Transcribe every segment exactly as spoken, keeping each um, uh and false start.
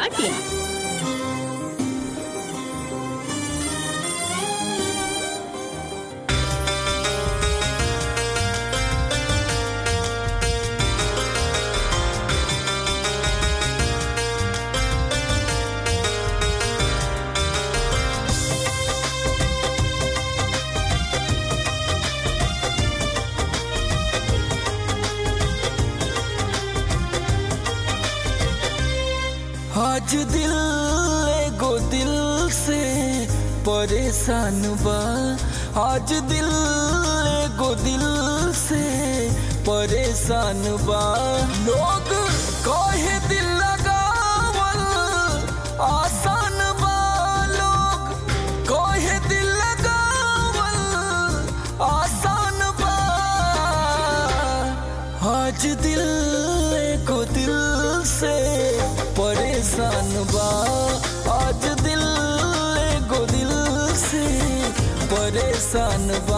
Dot in. आज दिल एगो दिल से परेशान बा। आज दिल एगो दिल से परेशान बा। लोग कहे दिल लगावल आसान बा। लोग कहे दिल लगावल आसान बा। आज दिल एगो दिल से परेशान बा। आज दिल एगो दिल से परेशान बा।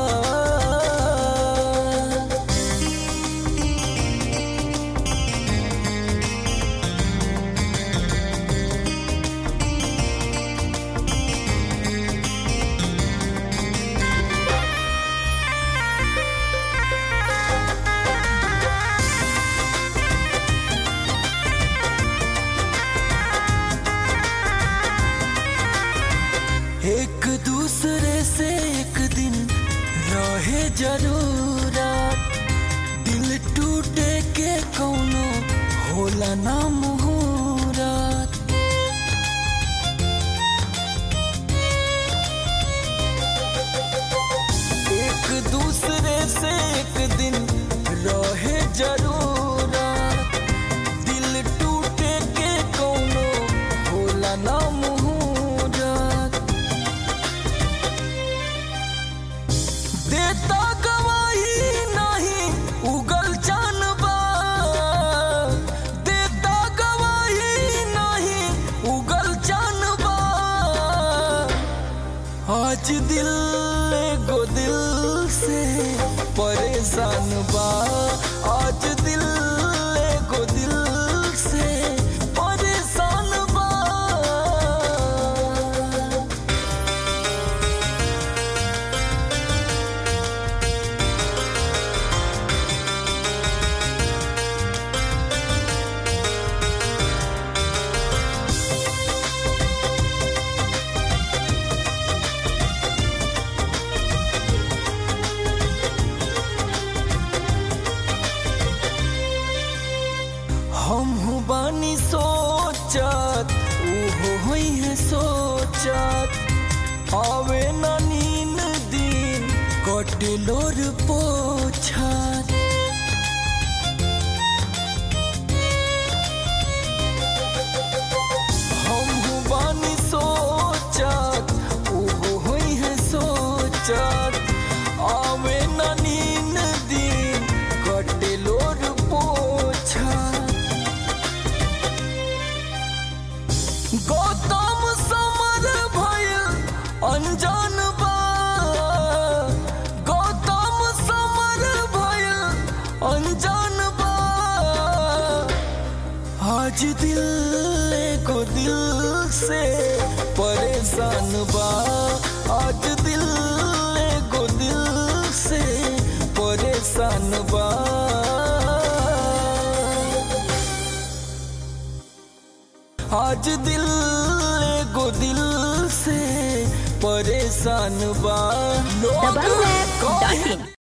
एक दूसरे से एक दिन रहे जरूरत। दिल टूटे के कौनो होला ना मुहूर्त। एक दूसरे से एक दिन रहे जरूरत। दिल टूटे के कौनो होला ना मुहूर्त। देता गवाही नहीं उगल चान बा। देता गवाही नहीं उगल चान बा। आज दिल एगो दिल से परेशान बा। आज दिल एगो दिल से परेशान बा। हम हूँ बानी सोचत उहो होई है सोचत। आवे ना नींद दिन कटे लोर पोछत। हम हूँ बानी सोचत उहो होई है सोचत। आवे ना नींद दिन कटे लोर पोछत। गौतम समर भइल अनजान बा। गौतम समर भइल अनजान बा। आज दिल एगो दिल से परेशान बा। आज दिल एगो दिल से परेशान बा। आज दिल एगो दिल से परेशान बा। लोग दबंग ऐप डॉट इन।